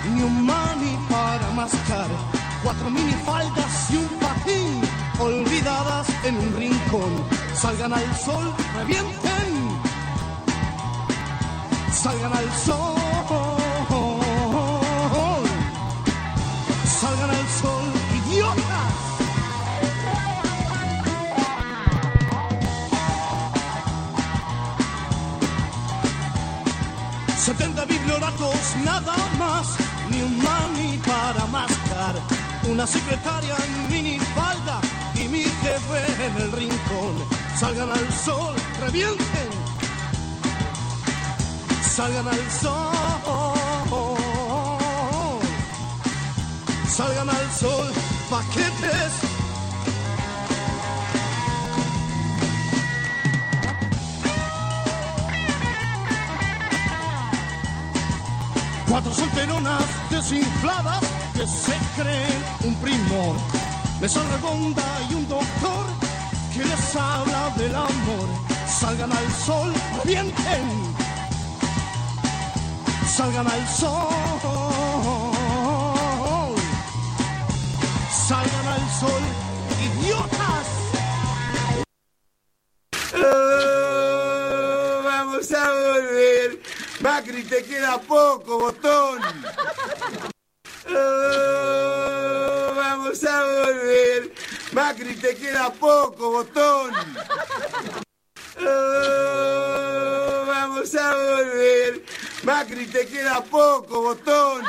ni un mani para mascar, 4 minifaldas y un patín, olvidadas en un rincón. Salgan al sol, revienten, salgan al sol, salgan al sol, idiotas. ...70 biblioratos nada más, ni un mani para mascar, una secretaria en minifalda y mi jefe en el rincón. Salgan al sol, revienten, salgan al sol, salgan al sol, paquetes. Cuatro solteronas desinfladas que se creen un primor, mesa redonda y un doctor que les habla del amor. Salgan al sol, revienten, salgan al sol, salgan al sol, idiotas. Oh, vamos a volver. Macri, te queda poco, botón. Oh, vamos a volver. Macri, te queda poco, botón. Oh, vamos a volver. Macri, te queda poco, botón.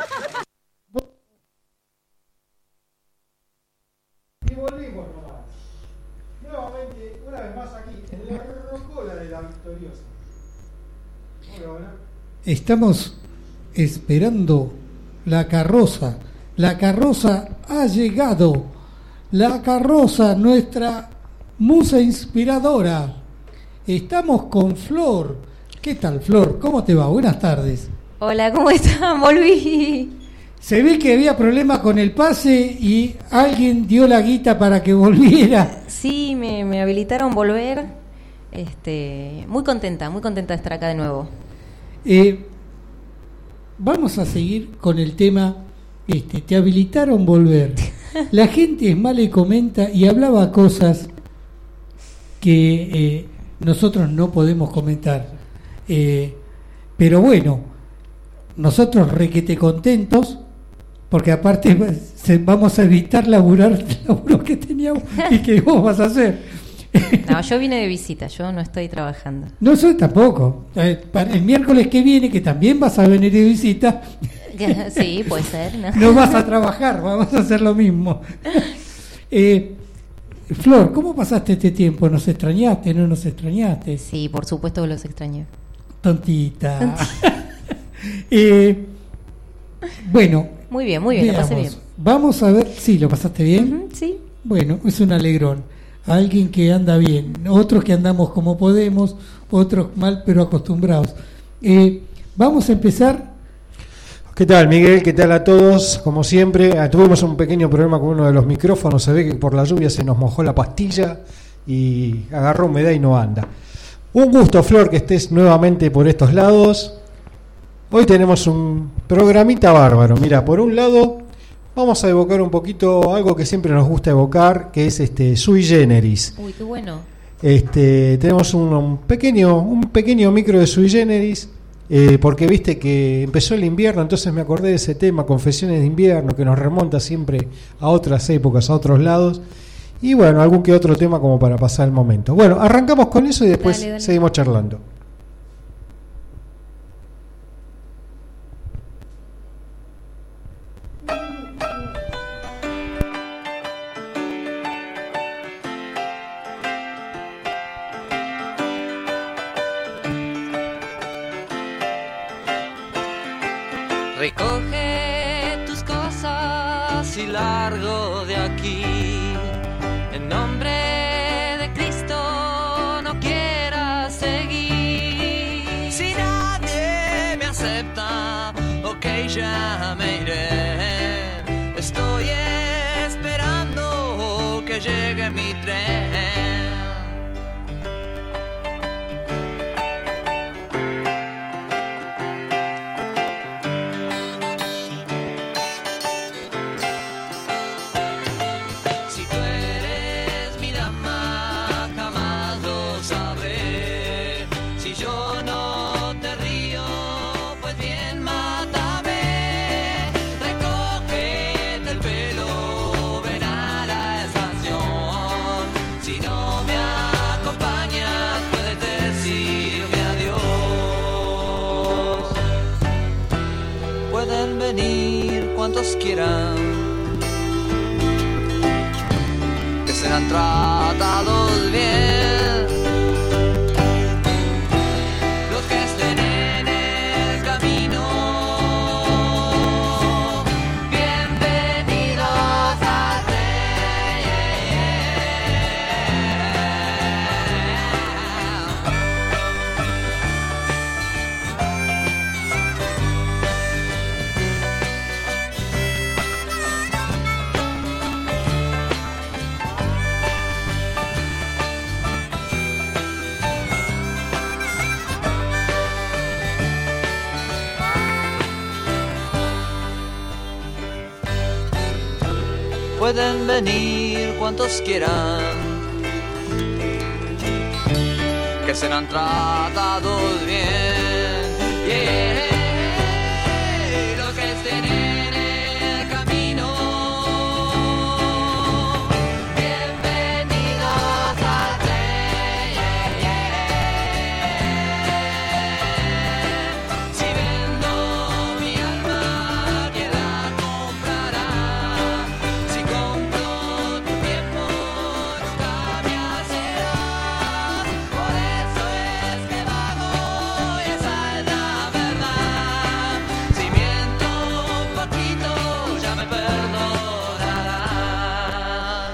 Y volvimos nomás. Nuevamente, una vez más aquí, en la rocola de la Victoriosa. Hola. Estamos esperando la carroza. La carroza ha llegado. La carroza, nuestra musa inspiradora. Estamos con Flor. ¿Qué tal, Flor? ¿Cómo te va? Buenas tardes. Hola, ¿cómo están? Volví. Se ve que había problemas con el pase y alguien dio la guita para que volviera. Sí, me habilitaron volver. Muy contenta de estar acá de nuevo. Vamos a seguir con el tema. Te habilitaron volver. La gente es mala y comenta y hablaba cosas que nosotros no podemos comentar. Pero bueno, nosotros requete contentos porque aparte vamos a evitar laburar el laburo que teníamos y que vos vas a hacer. No, yo vine de visita, yo no estoy trabajando. No soy tampoco. Para el miércoles que viene, que también vas a venir de visita. Sí, puede ser. No vas a trabajar, vamos a hacer lo mismo. Flor, ¿cómo pasaste este tiempo? ¿Nos extrañaste? ¿No nos extrañaste? Sí, por supuesto que los extrañé. Tontita. Bueno. Muy bien, lo pasé bien. Vamos a ver, sí, ¿lo pasaste bien? Uh-huh, sí. Bueno, es un alegrón. Alguien que anda bien, otros que andamos como podemos, otros mal pero acostumbrados. Vamos a empezar. ¿Qué tal, Miguel? ¿Qué tal a todos? Como siempre, tuvimos un pequeño problema con uno de los micrófonos. Se ve que por la lluvia se nos mojó la pastilla y agarró humedad y no anda. Un gusto, Flor, que estés nuevamente por estos lados. Hoy tenemos un programita bárbaro. Mira, por un lado vamos a evocar un poquito algo que siempre nos gusta evocar, que es sui generis. Uy, qué bueno. Tenemos un pequeño micro de sui generis. Porque viste que empezó el invierno, entonces me acordé de ese tema, Confesiones de Invierno, que nos remonta siempre a otras épocas, a otros lados, y bueno, algún que otro tema como para pasar el momento. Bueno, arrancamos con eso y después dale. Seguimos charlando. Recoge tus cosas y largo de aquí. En nombre de Cristo no quieras seguir. Si nadie me acepta, ok, ya me iré. Estoy esperando que llegue mi tren. Pueden venir cuantos quieran, que serán tratados bien. Los que estén en el camino, bienvenidos al Rey. Pueden venir cuantos quieran, que serán tratados bien. Yeah. Los que estén en el camino, bienvenidos al Rey. Si vendo mi alma, ¿quién la comprará? Si compro tu tiempo, nunca me hacerás. Por eso es que vago, y esa es la verdad. Si miento un poquito, ya me perdonarás.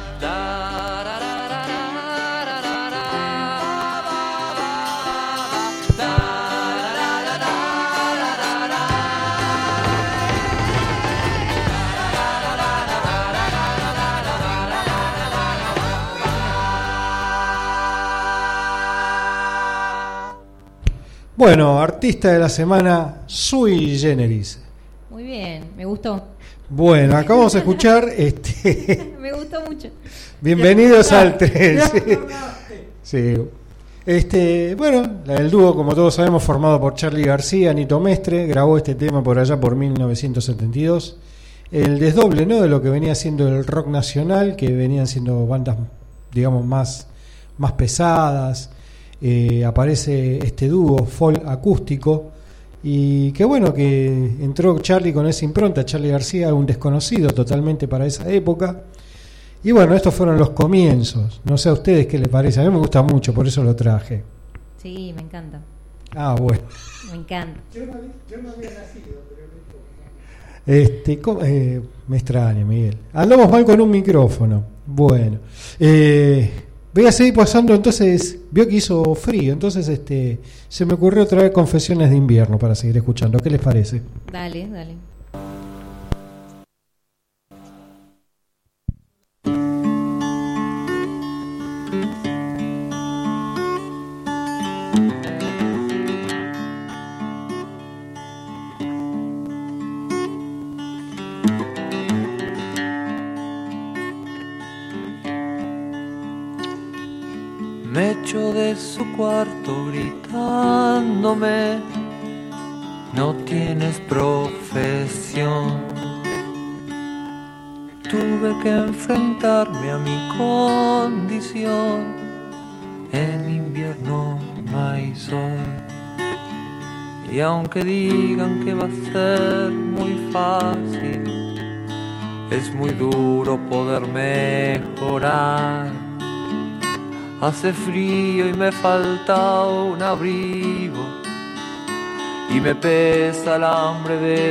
Bueno, artista de la semana, Sui Generis. Muy bien, me gustó. Bueno, acabamos de escuchar Me gustó mucho. Bienvenidos al 3. Sí. Bueno, el dúo, como todos sabemos, formado por Charly García, Nito Mestre, grabó este tema por allá por 1972. El desdoble, ¿no?, de lo que venía siendo el rock nacional, que venían siendo bandas, digamos, más pesadas. Aparece este dúo folk acústico, y qué bueno que entró Charly con esa impronta. Charly García, un desconocido totalmente para esa época. Y bueno, estos fueron los comienzos. No sé a ustedes qué les parece. A mí me gusta mucho, por eso lo traje. Sí, me encanta. Ah, bueno. Me encanta. Yo no había nacido, pero Me extraña, Miguel. Andamos mal con un micrófono. Bueno. Voy a seguir pasando, entonces, vio que hizo frío, entonces se me ocurrió traer Confesiones de Invierno para seguir escuchando. ¿Qué les parece? Dale, dale. Me echó de su cuarto gritándome: no tienes profesión. Tuve que enfrentarme a mi condición. En invierno no hay sol. Y aunque digan que va a ser muy fácil, es muy duro poder mejorar. Hace frío y me falta un abrigo, y me pesa el hambre de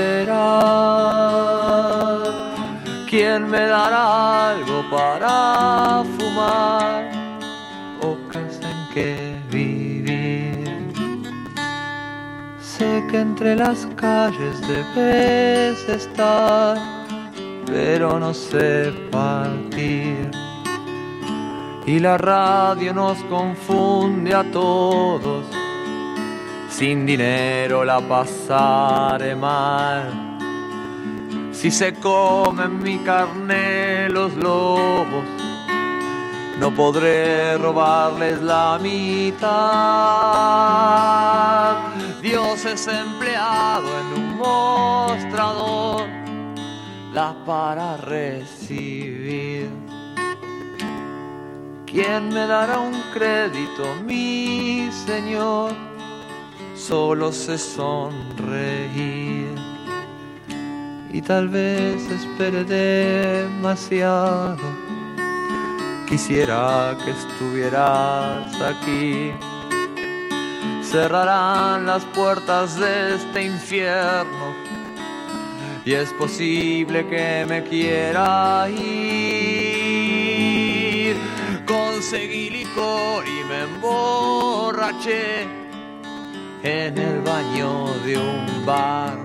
esperar. ¿Quién me dará algo para fumar o casa en que vivir? Sé que entre las calles debes estar, pero no sé partir. Y la radio nos confunde a todos. Sin dinero la pasaré mal. Si se comen mi carne los lobos, no podré robarles la mitad. Dios es empleado en un mostrador, la para recibir. ¿Quién me dará un crédito, mi Señor? Solo sé sonreír. y tal vez espere demasiado. Quisiera que estuvieras aquí. Cerrarán las puertas de este infierno y es posible que me quiera ir. Conseguí licor y me emborraché en el baño de un bar.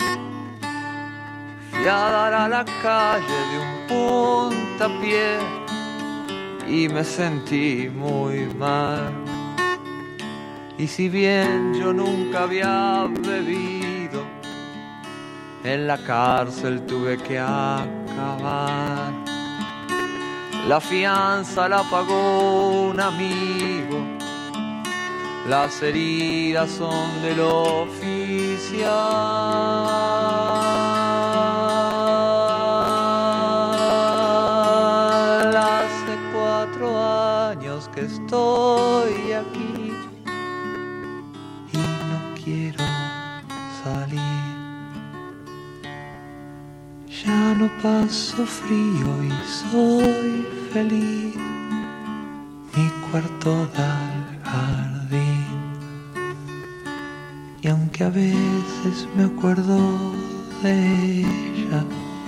Fui a dar a la calle de un puntapié y me sentí muy mal. Y si bien yo nunca había bebido, en la cárcel tuve que acabar. La fianza la pagó un amigo, las heridas son del oficial. Hace 4 años que estoy aquí y no quiero salir. Ya no paso frío y soy feliz. Mi cuarto da al jardín. Y aunque a veces me acuerdo de ella,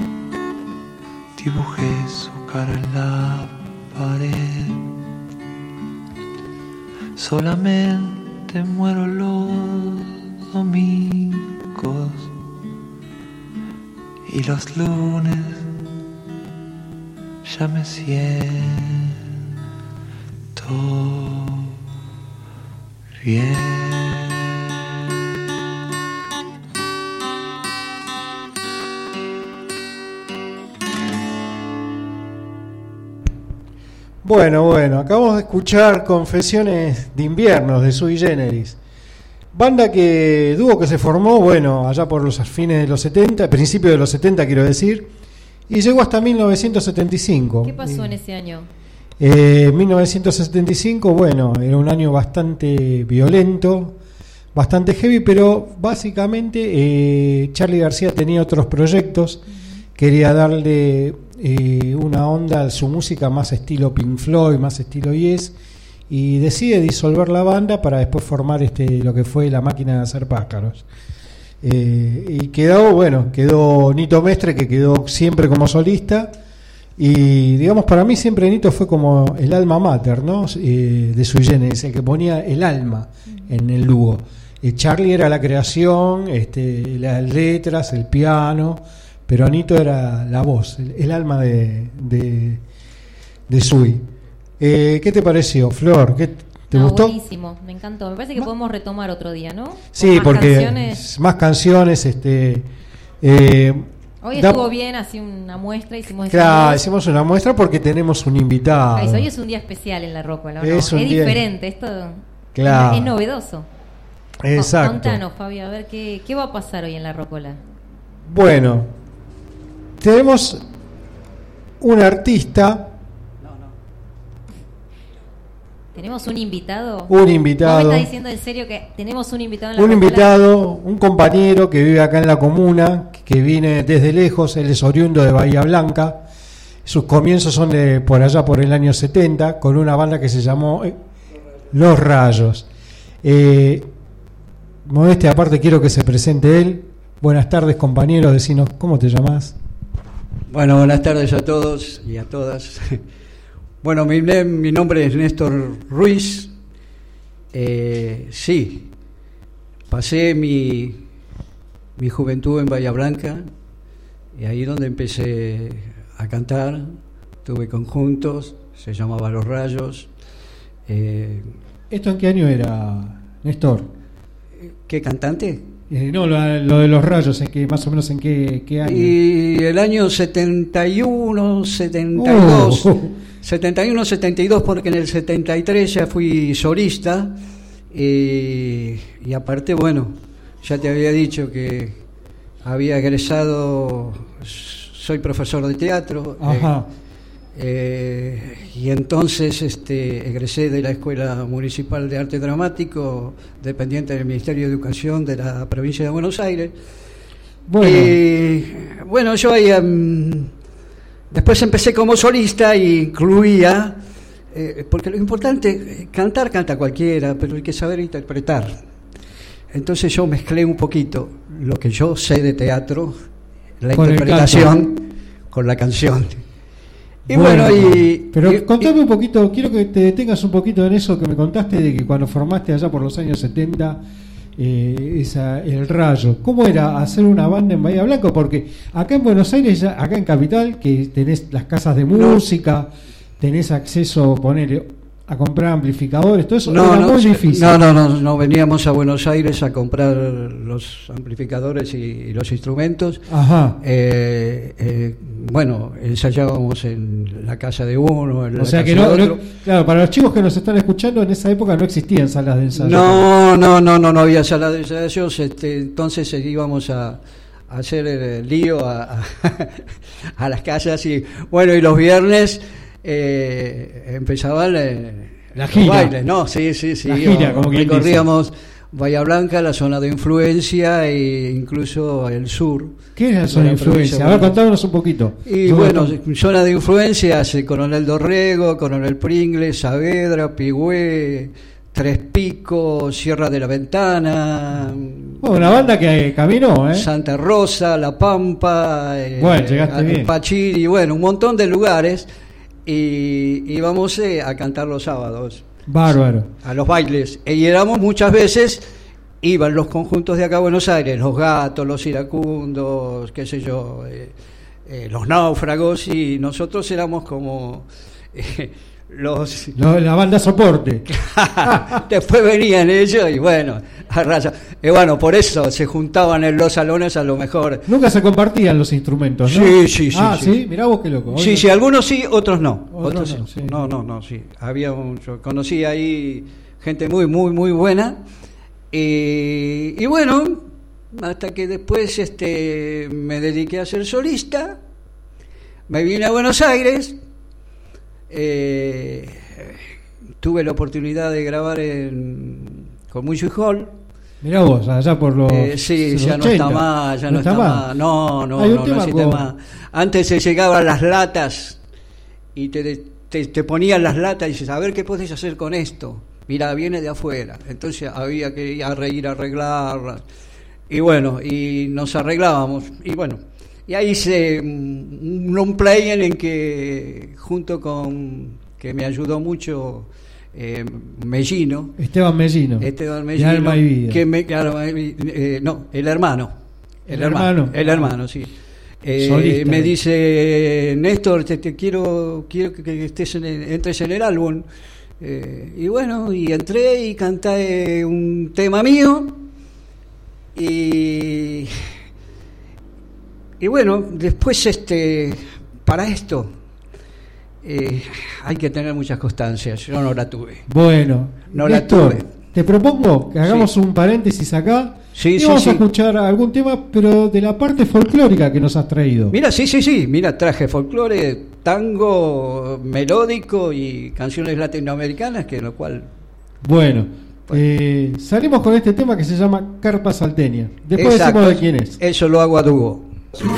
dibujé su cara en la pared. Solamente muero los domingos y los lunes ya me siento bien. Bueno, acabamos de escuchar Confesiones de Invierno de Sui Generis. Dúo que se formó, bueno, allá por los fines de los 70, principios de los 70 quiero decir, y llegó hasta 1975. ¿Qué pasó en ese año? 1975, bueno, era un año bastante violento, bastante heavy, pero básicamente Charly García tenía otros proyectos, quería darle una onda a su música más estilo Pink Floyd, más estilo Yes, y decide disolver la banda para después formar lo que fue La Máquina de Hacer Pájaros. Y quedó Nito Mestre, que quedó siempre como solista, y digamos, para mí siempre Nito fue como el alma mater, ¿no? De Sui Generis, el que ponía el alma en el dúo. Charly era la creación, las letras, el piano, pero Nito era la voz, el alma de Sui. ¿Qué te pareció, Flor? ¿Te gustó? Buenísimo, me encantó. Me parece que podemos retomar otro día, ¿no? Sí, porque más canciones. Hoy estuvo bien, así una muestra. Hicimos una muestra porque tenemos un invitado. Hoy es un día especial en la Rockola, ¿no? Es diferente, esto es novedoso. Exacto. Contanos, Fabio, a ver qué va a pasar hoy en la Rockola. Bueno, tenemos un artista. ¿Tenemos un invitado? Un invitado. ¿Vos me estás diciendo en serio que tenemos un invitado en la Un Rockola? invitado, un compañero que vive acá en la comuna, que viene desde lejos, él es oriundo de Bahía Blanca. Sus comienzos son por allá por el año 70, con una banda que se llamó Los Rayos. Modestia aparte, quiero que se presente él. Buenas tardes, compañero, decinos, ¿cómo te llamás? Bueno, buenas tardes a todos y a todas. Bueno, mi nombre es Néstor Ruiz. Sí, pasé mi juventud en Bahía Blanca, y ahí donde empecé a cantar. Tuve conjuntos, se llamaba Los Rayos. ¿Esto en qué año era, Néstor? ¿Qué cantante? No, lo de Los Rayos, más o menos en qué año. Y el año 71, 72. 71, 72, porque en el 73 ya fui solista, y aparte, bueno, ya te había dicho que había egresado, soy profesor de teatro. Ajá. Y entonces egresé de la Escuela Municipal de Arte Dramático, dependiente del Ministerio de Educación de la provincia de Buenos Aires. Bueno, yo ahí, después empecé como solista e incluía, porque lo importante, cantar canta cualquiera, pero hay que saber interpretar. Entonces yo mezclé un poquito lo que yo sé de teatro, la Con interpretación, con la canción. Y pero contame un poquito, quiero que te detengas un poquito en eso que me contaste de que cuando formaste allá por los años 70 el Rayo. ¿Cómo era hacer una banda en Bahía Blanca? Porque acá en Buenos Aires, acá en Capital, que tenés las casas de música, tenés acceso a comprar amplificadores, todo eso era muy difícil. No, veníamos a Buenos Aires a comprar los amplificadores y los instrumentos. Ajá. Bueno, ensayábamos en la casa de uno, en la casa que de otro. Claro, para los chicos que nos están escuchando, en esa época no existían salas de ensayo. No había salas de ensayo, entonces íbamos a hacer el lío a las casas y bueno, y los viernes empezaba la gira. Bailes, ¿no? Sí. La gira, como quien recorríamos Bahía Blanca, la zona de influencia e incluso el sur. ¿Qué es la zona de influencia? A ver, contámonos un poquito. Y bueno, zona de influencia hace Coronel Dorrego, Coronel Pringles, Saavedra, Pigüé, Tres Picos, Sierra de la Ventana. Una banda que caminó, Santa Rosa, La Pampa, bueno, llegaste bien. Pachiri, bueno, un montón de lugares. Y íbamos a cantar los sábados. Bárbaro. A los bailes. Y éramos muchas veces, iban los conjuntos de acá a Buenos Aires, Los Gatos, Los Iracundos, qué sé yo, Los Náufragos, y nosotros éramos como la banda soporte. Después venían ellos y bueno, a raya. Bueno, por eso se juntaban en los salones a lo mejor. Nunca se compartían los instrumentos, ¿no? Sí. Sí, mirá vos qué loco. Sí, algunos sí, otros no. Otros no, sí. No, sí. Yo conocí ahí gente muy buena. Y bueno, hasta que después me dediqué a ser solista, me vine a Buenos Aires. Tuve la oportunidad de grabar con Music Hall. Mirá vos, allá por los sí, ya 80. No está más, ya no está más. No existe más. Antes se llegaban las latas y te ponían las latas y dices, a ver qué podés hacer con esto. Mira, viene de afuera. Entonces había que ir a arreglarlas. Y bueno, y nos arreglábamos. Y bueno, y ahí hice un long play en el que junto con, que me ayudó mucho, Mellino. Esteban Mellino. De Alma y Vida. El hermano, sí. Solista, me dice, Néstor, te quiero que entres en el álbum. Y bueno, y entré y canté un tema mío. Y bueno, después para esto hay que tener muchas constancias. Yo no la tuve. Bueno, Néstor, te propongo que hagamos un paréntesis acá. Sí, vamos a escuchar algún tema, pero de la parte folclórica que nos has traído. Mira, mira, traje folclore, tango melódico y canciones latinoamericanas, que lo cual... Bueno, salimos con este tema que se llama Carpa Salteña. Después decimos de quién es. Eso lo hago a dúo.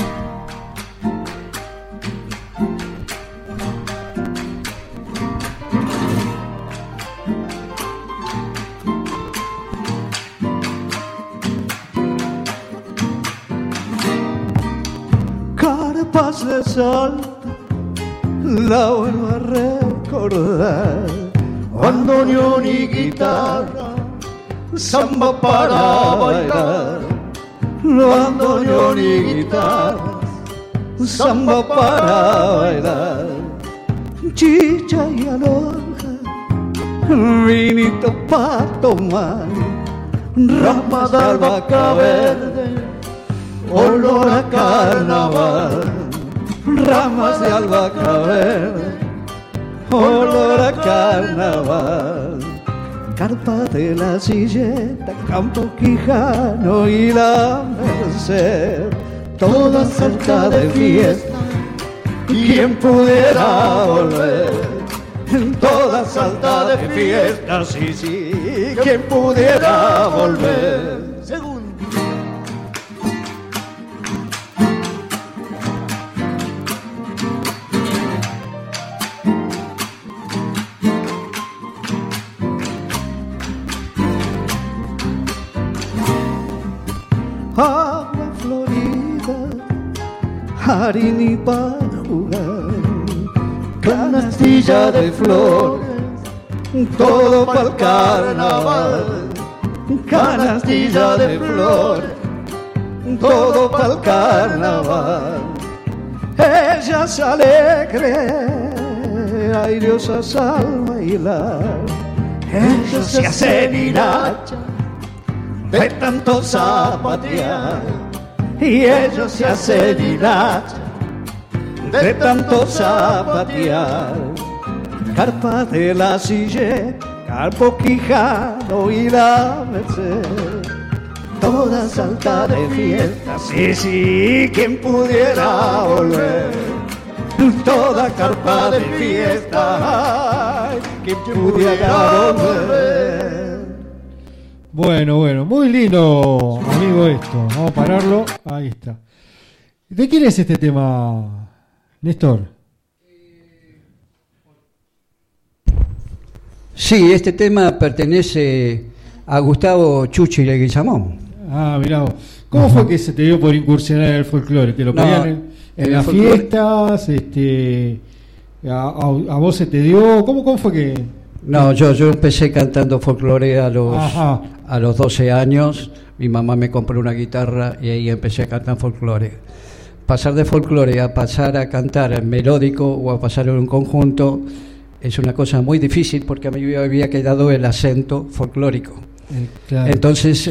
Carpas de Salta, la vuelvo a recordar, bandoneón y guitarra, samba para bailar, bandoneón y guitarra, samba para bailar, chicha y aloja, vinito pa' tomar, ramas de albahaca verde, olor a carnaval, ramas de albahaca verde, olor a carnaval, carpa de la Silleta, Campo Quijano y la Merced, toda cerca de fiesta, ¿quién pudiera volver? Toda salta de fiesta, sí, ¿quién pudiera volver? Segundo. Harini para jugar, canastilla de flores, todo para el carnaval. Canastilla de flores, todo para el carnaval. Ella es alegre, airiosa al bailar. Ella se hace viracha de tanto zapatear. Y ella se hace viracha de tanto zapatear. Carpa de la Silla, Carpo Quijano y la Merced, toda salta de fiesta, sí, sí, quien pudiera volver. Toda carpa de fiesta, ay, quien pudiera volver. Bueno, muy lindo, amigo, esto. Vamos a pararlo. Ahí está. ¿De quién es este tema, Néstor? Sí, este tema pertenece a Gustavo Chuchi Leguizamón. Ah, mirá vos. ¿Cómo fue que se te dio por incursionar en el folclore? ¿Te lo pedían en las fiestas? ¿A vos se te dio? ¿Cómo fue que...? No, yo empecé cantando folclore a los 12 años. Mi mamá me compró una guitarra y ahí empecé a cantar folclore. Pasar de folclore a pasar a cantar en melódico o a pasar en un conjunto es una cosa muy difícil porque a mí me había quedado el acento folclórico. Claro. Entonces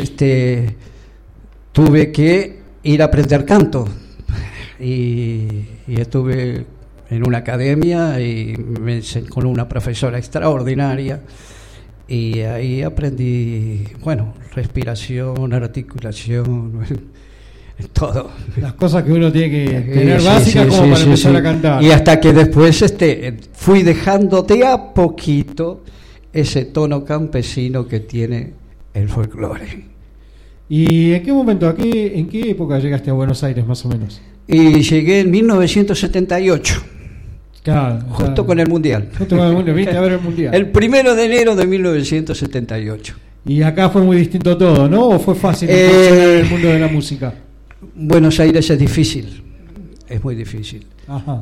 tuve que ir a aprender canto y estuve en una academia y con una profesora extraordinaria y ahí aprendí, respiración, articulación, todo. Las cosas que uno tiene que tener básicas como para empezar a cantar. Y hasta que después fui dejando de a poquito ese tono campesino que tiene el folclore. ¿Y en qué momento, en qué época llegaste a Buenos Aires más o menos? Y llegué en 1978. Claro, justo con el Mundial. Justo con el Mundial, viste a ver el Mundial. El 1 de enero de 1978. Y acá fue muy distinto todo, ¿no? ¿O fue fácil incursionar en el mundo de la música? Buenos Aires es difícil, es muy difícil. Ajá.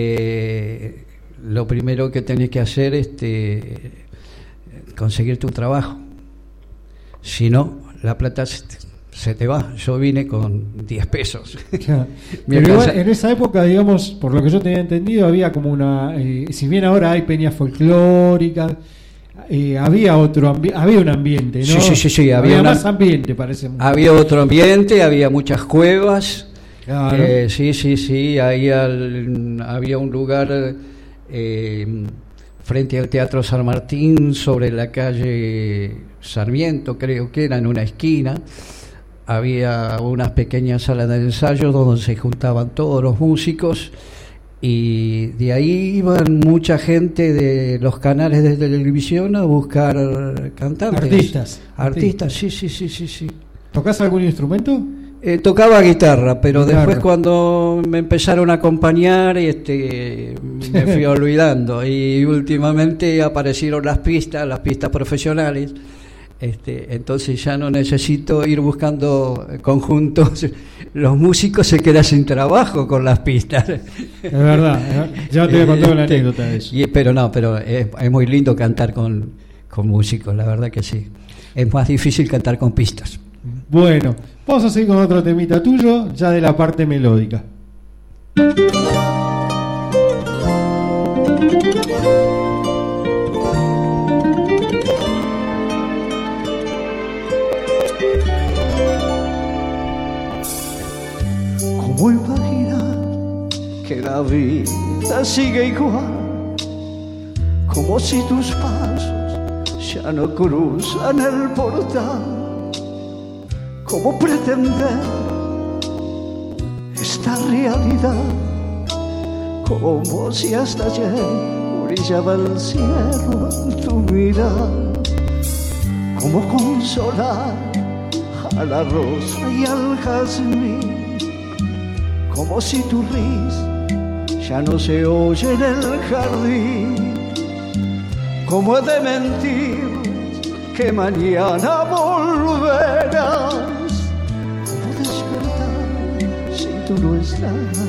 Lo primero que tenés que hacer es conseguirte un trabajo. Si no, la plata se te va. Yo vine con 10 pesos. Claro. Pero igual, en esa época, digamos, por lo que yo tenía entendido, había como una... si bien ahora hay peñas folclóricas, había un ambiente, ¿no? Sí, había más ambiente, parece. Había otro ambiente, había muchas cuevas. Claro. Sí, ahí había un lugar frente al Teatro San Martín, sobre la calle Sarmiento, creo que era, en una esquina. Había unas pequeñas salas de ensayo donde se juntaban todos los músicos y de ahí iban mucha gente de los canales de televisión a buscar cantantes. Artistas, sí. ¿Tocás algún instrumento? Tocaba guitarra, pero después cuando me empezaron a acompañar me fui olvidando y últimamente aparecieron las pistas profesionales. Entonces ya no necesito ir buscando conjuntos. Los músicos se quedan sin trabajo con las pistas. Es verdad, ya te voy a contar una anécdota de eso. Pero es muy lindo cantar con músicos, la verdad que sí. Es más difícil cantar con pistas. Bueno, vamos a seguir con otro temita tuyo, ya de la parte melódica. ¿Cómo imaginar que la vida sigue igual? Como si tus pasos ya no cruzan el portal. ¿Cómo pretender esta realidad? Como si hasta ayer brillaba el cielo en tu mirada. ¿Cómo consolar a la rosa y al jazmín? Como si tu risa ya no se oye en el jardín. ¿Cómo he de mentir que mañana volverás? ¿Cómo despertar sin tú no estás.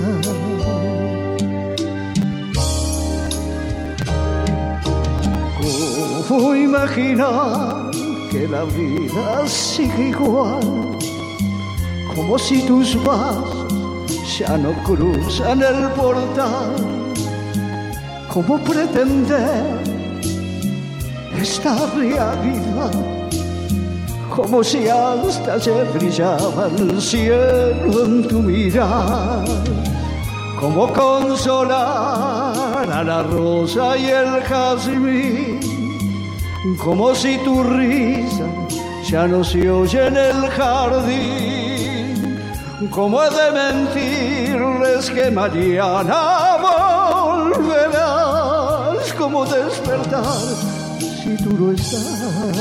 ¿Cómo imaginar que la vida sigue igual? Como si tus vasos ya no cruzan el portal. ¿Cómo pretender esta realidad? Como si hasta ayer brillaba el cielo en tu mirar. ¿Cómo consolar a la rosa y el jazmín? Como si tu risa ya no se oye en el jardín. ¿Cómo he de mentirles que mañana volverás? ¿Cómo despertar si tú no estás?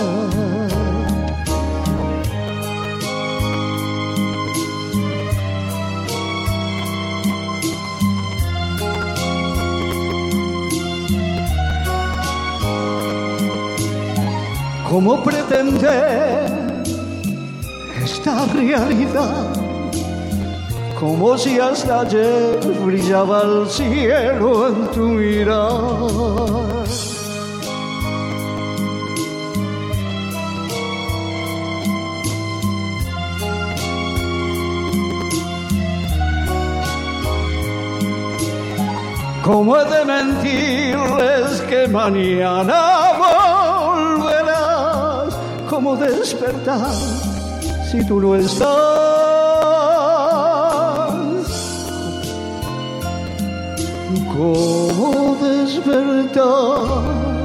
¿Cómo pretender esta realidad? Como si hasta ayer brillaba el cielo en tu mirar. ¿Cómo he de mentirles que mañana volverás? ¿Cómo despertar si tú no estás? ¿Cómo despertar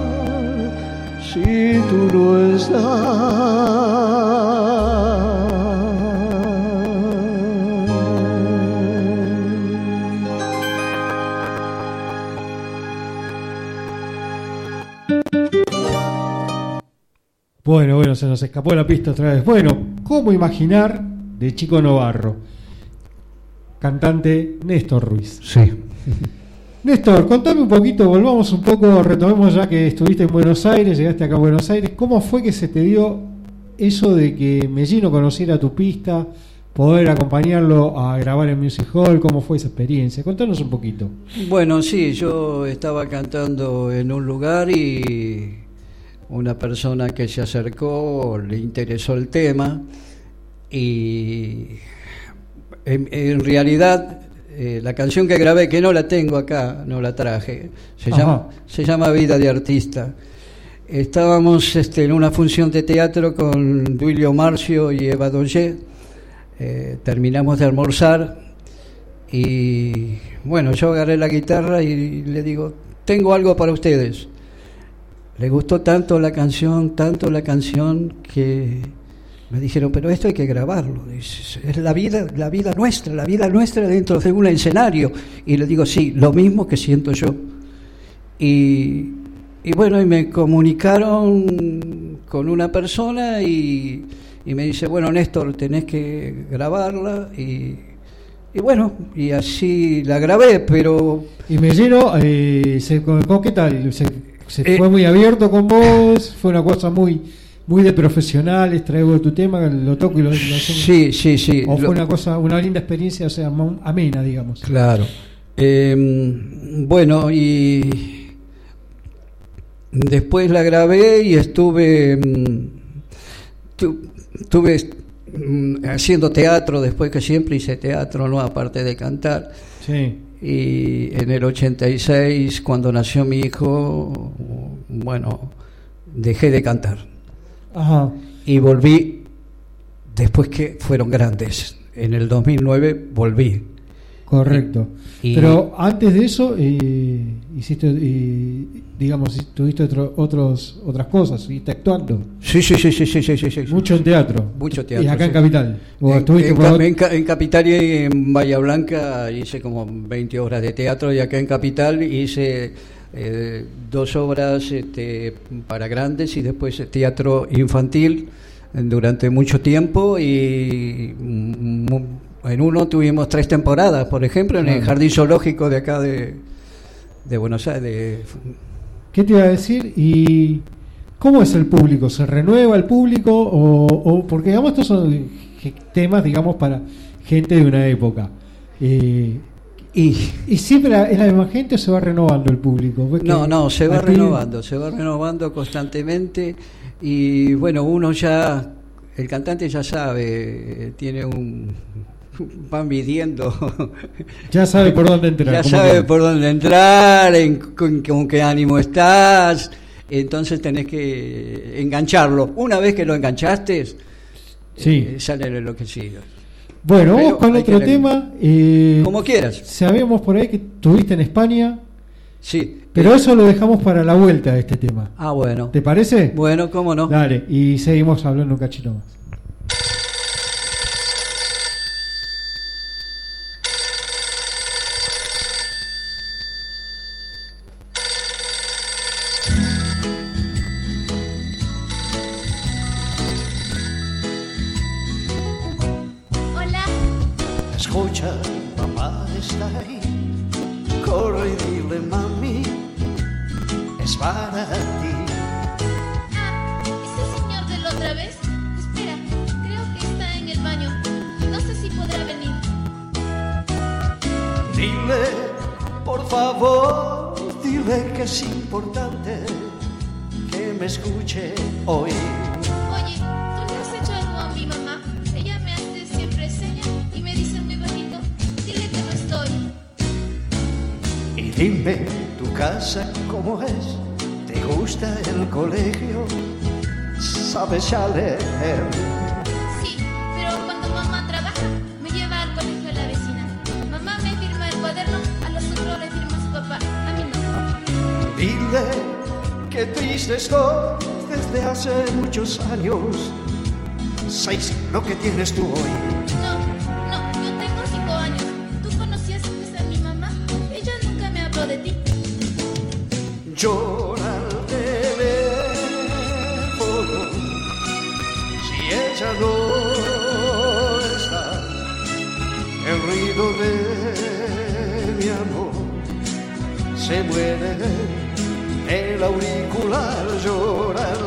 si tú no estás? Bueno, se nos escapó la pista otra vez. Bueno, ¿cómo imaginar? De Chico Novarro, cantante Néstor Ruiz. Sí. Néstor, contame un poquito, volvamos un poco, retomemos ya que estuviste en Buenos Aires, llegaste acá a Buenos Aires. ¿Cómo fue que se te dio eso de que Mellino conociera tu pista, poder acompañarlo a grabar en Music Hall? ¿Cómo fue esa experiencia? Contanos un poquito. Bueno, sí, yo estaba cantando en un lugar y una persona que se acercó, le interesó el tema y en realidad la canción que grabé, que no la tengo acá, no la traje, se llama Vida de Artista. Estábamos en una función de teatro con Duilio Marcio y Eva Doyé, terminamos de almorzar y bueno, yo agarré la guitarra y le digo, tengo algo para ustedes. Le gustó tanto la canción que me dijeron, pero esto hay que grabarlo. Es la vida nuestra dentro de un escenario. Y le digo, sí, lo mismo que siento yo. Y bueno, y me comunicaron con una persona y me dice, bueno, Néstor, tenés que grabarla. Y bueno, y así la grabé, pero... Y Mellino, ¿qué tal? ¿Se fue muy abierto con vos? ¿Fue una cosa muy de profesionales? Traigo tu tema, lo toco y lo sí. ¿O fue una linda experiencia, o sea, amena, digamos? Claro. Bueno, y después la grabé y estuve haciendo teatro, después que siempre hice teatro, ¿no? Aparte de cantar. Sí. Y en el 86, cuando nació mi hijo, bueno, dejé de cantar. Ajá. Y volví después que fueron grandes. En el 2009 volví. Correcto. Pero antes de eso, hiciste, digamos, tuviste otras cosas, seguiste actuando. Sí. Mucho en teatro. Mucho teatro. ¿Y acá en sí. Capital? En Capital y en Bahía Blanca hice como 20 obras de teatro, y acá en Capital hice 2 obras para grandes y después teatro infantil durante mucho tiempo, y en uno tuvimos 3 temporadas, por ejemplo, en el Jardín Zoológico de acá de Buenos Aires. ¿Qué te iba a decir? ¿Y cómo es el público? ¿Se renueva el público? O porque, digamos, estos son temas, digamos, para gente de una época. Y siempre es la misma gente o se va renovando el público. No, se va renovando constantemente. Y bueno, uno ya, el cantante ya sabe, va midiendo. Ya sabe por dónde entrar. Ya sabe por dónde entrar, con qué ánimo estás. Entonces tenés que engancharlo. Una vez que lo enganchaste, sale el enloquecido. Bueno, vamos con otro tema. Como quieras. Sabemos por ahí que estuviste en España. Sí. Pero eso lo dejamos para la vuelta de este tema. Ah, bueno. ¿Te parece? Bueno, cómo no. Dale, y seguimos hablando un cachito más. Escucha, papá está ahí. Corre y dile, mami, es para ti. Ah, ¿es el señor de la otra vez? Espera, creo que está en el baño. No sé si podrá venir. Dile, por favor, dile que es importante que me escuche hoy. Oye, ¿tú le has hecho algo a mi mamá? Ella me hace siempre señas y me dice muy bonito, dile que no estoy. Y dime, tu casa cómo es, ¿te gusta el colegio? ¿Sabes ya leer? Sí, pero cuando mamá trabaja, me lleva al colegio a la vecina. Mamá me firma el cuaderno, a los otros le firma su papá, a mí no. Dile que triste estoy desde hace muchos años. 6, lo que tienes tú hoy. No, yo tengo 5 años. ¿Tú conocías antes a mi mamá? Ella nunca me habló de ti. Llora al teléfono si ella no está. El ruido de mi amor se muere. El auricular llora al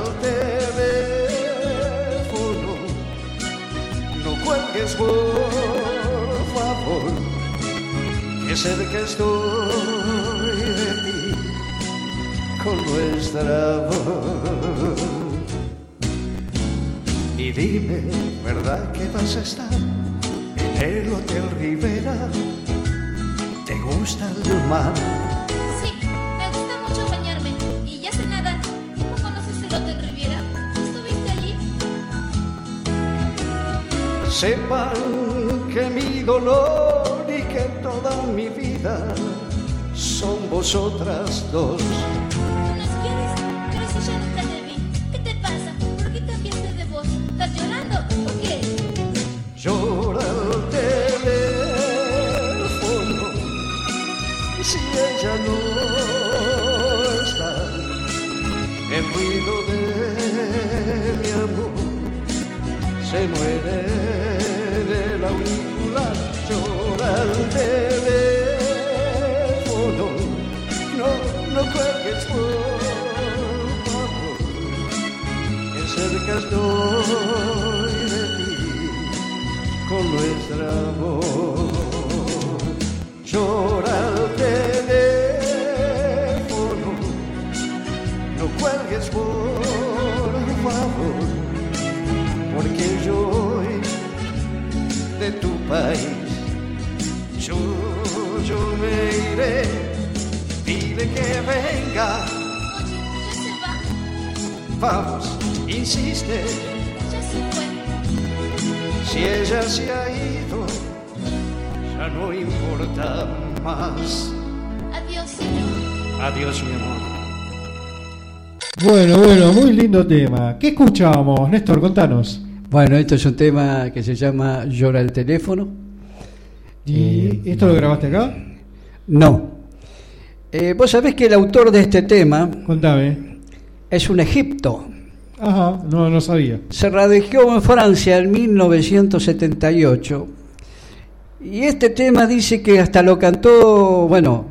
teléfono. No cuelgues, por favor, que cerca estoy de ti con nuestra voz. Y dime, ¿verdad que vas a estar en el Hotel Rivera? ¿Te gusta el mar? Sí, me gusta mucho bañarme y ya sé nadar. ¿Tú no conoces el Hotel Riviera? ¿Estuviste allí? Sepan que mi dolor y que toda mi vida son vosotras dos. ¿Tú nos quieres? Pero si ya nunca te vi. ¿Qué te pasa? ¿Por qué cambiaste de voz? ¿Estás llorando o qué? Llora el teléfono si ella no está. El ruido de mi amor se muere del auricular. Llora el teléfono. No cuelgues, por favor, que cerca estoy de ti con nuestra voz. Llora el teléfono. No cuelgues, por favor, porque yo hoy de tu país yo me iré. Dile que venga. Oye, ya se va. Vamos, insiste. Ya se fue. Si ella se ha ido, ya no importa más. Adiós, señor. Adiós, mi amor. Bueno, muy lindo tema. ¿Qué escuchábamos, Néstor? Contanos. Bueno, esto es un tema que se llama Llora el teléfono. ¿Y esto lo grabaste acá? No. Vos sabés que el autor de este tema Contame. es un egipto. Ajá, no sabía. Se radicó en Francia en 1978. Y este tema dice que hasta lo cantó,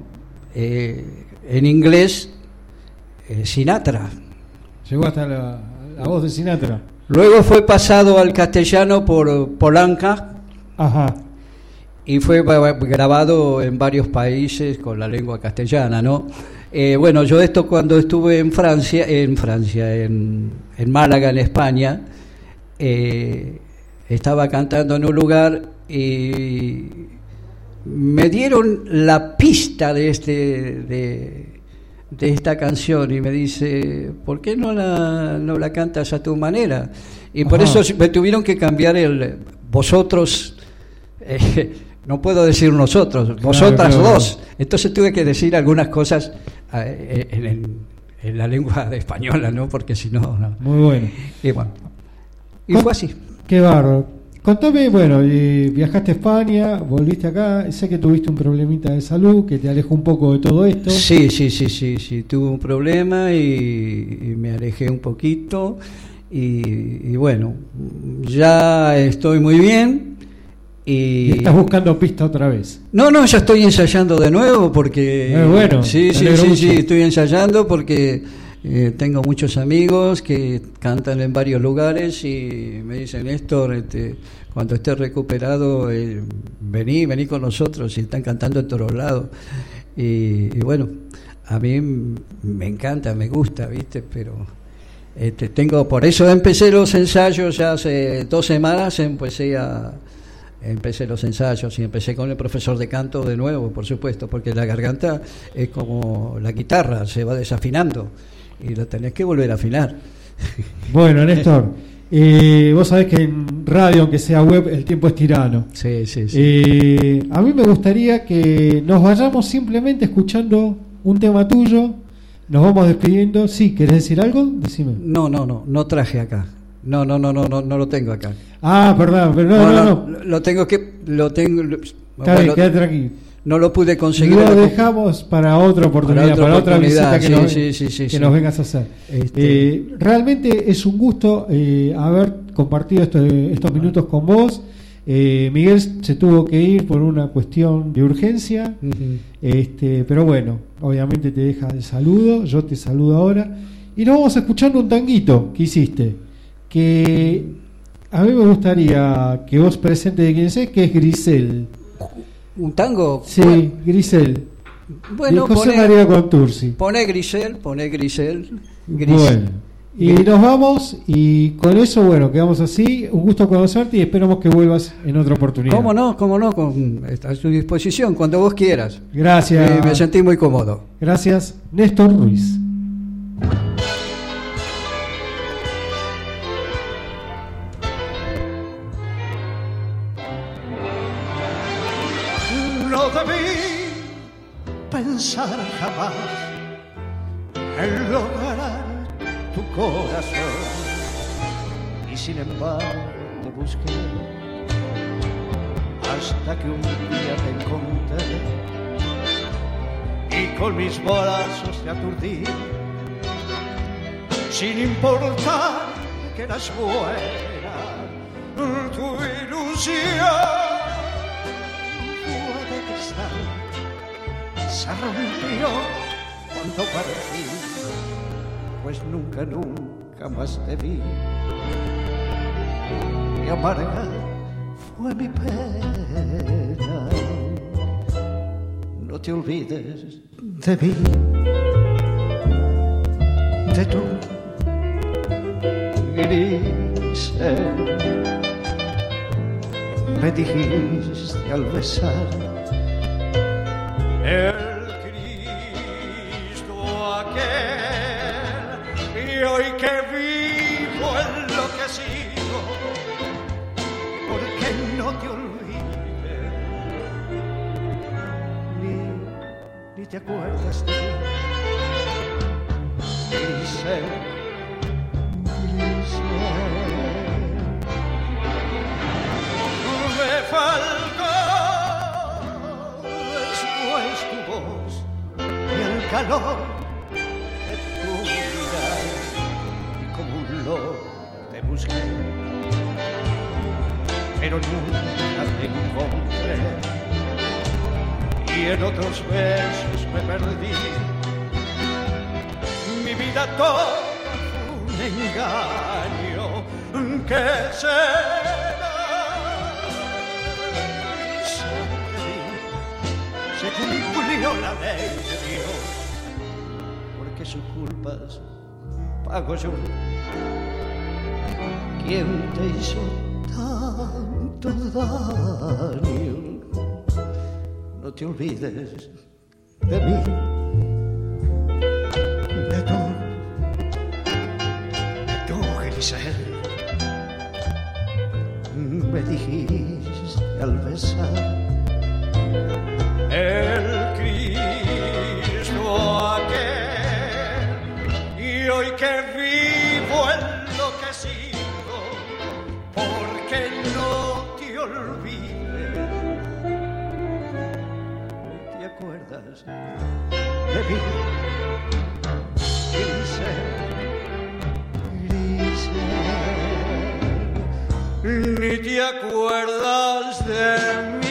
en inglés, Sinatra. Llegó hasta la voz de Sinatra. Luego fue pasado al castellano por Polanca. Ajá. y fue grabado en varios países con la lengua castellana, ¿no? Bueno, yo esto cuando estuve en Málaga, en España, estaba cantando en un lugar y me dieron la pista de esta canción y me dice, ¿por qué no la cantas a tu manera? Y por eso me tuvieron que cambiar vosotros, no puedo decir nosotros, vosotras dos. Entonces tuve que decir algunas cosas en la lengua española, ¿no? Porque si no... Muy bueno. Y fue así. Qué bárbaro. Contame, bueno, viajaste a España, volviste acá, sé que tuviste un problemita de salud, que te alejó un poco de todo esto. Sí, tuve un problema y me alejé un poquito y bueno, ya estoy muy bien. ¿Y estás buscando pista otra vez? No, ya estoy ensayando de nuevo porque... bueno, sí, estoy ensayando porque tengo muchos amigos que cantan en varios lugares y me dicen, Néstor, cuando estés recuperado, vení con nosotros, y están cantando en todos lados. Y bueno, a mí me encanta, me gusta, ¿viste? Pero por eso empecé los ensayos ya hace 2 semanas, empecé los ensayos y empecé con el profesor de canto de nuevo, por supuesto, porque la garganta es como la guitarra, se va desafinando y la tenés que volver a afinar. Bueno, Néstor, vos sabés que en radio, aunque sea web, el tiempo es tirano. Sí. A mí me gustaría que nos vayamos simplemente escuchando un tema tuyo, nos vamos despidiendo. Sí, ¿querés decir algo? Decime. No traje acá. No lo tengo acá. Ah, perdón, pero no. Lo tengo. Está bien, quédate tranquilo. No lo pude conseguir. Lo dejamos para otra oportunidad, para otra visita que nos vengas a hacer. Realmente es un gusto haber compartido estos minutos con vos. Miguel se tuvo que ir por una cuestión de urgencia, pero bueno, obviamente te deja el saludo, yo te saludo ahora y nos vamos escuchando un tanguito que hiciste, que a mí me gustaría que vos presentes de quién es, que es Grisel. ¿Un tango? Sí, bueno. Grisel. Bueno, José María Contursi. Pone Grisel. Bueno, y nos vamos, y con eso, bueno, quedamos así. Un gusto conocerte y esperamos que vuelvas en otra oportunidad. ¿Cómo no? Está a su disposición cuando vos quieras. Gracias. Me sentí muy cómodo. Gracias, Néstor Ruiz. No debí pensar jamás en lograr tu corazón, y sin embargo te busqué hasta que un día te encontré y con mis brazos te aturdí, sin importar que eras buena, tu ilusión se rompió cuando partí, pues nunca más te vi. Y amarga fue mi pena. No te olvides de mí, de tu Grisel. Me dijiste al besar el Cristo aquel, y hoy que vivo enloquecido, porque no te olvides, ni te acuerdas de mí, Grisel. Me faltó después tu voz y el calor de tu mirada, y como un loco te busqué, pero nunca te encontré, y en otros besos me perdí. Mi vida toda fue un engaño que será se cumplió la ley de Dios, porque sus culpas pago yo. ¿Quién te hizo tanto daño? No te olvides de mí, de tú, Grisel. Me dijiste al besar el Cristo aquel, y hoy que vivo enloquecido, porque no te olvides. ¿Te acuerdas de mí, Grisel? Ni te acuerdas de mí.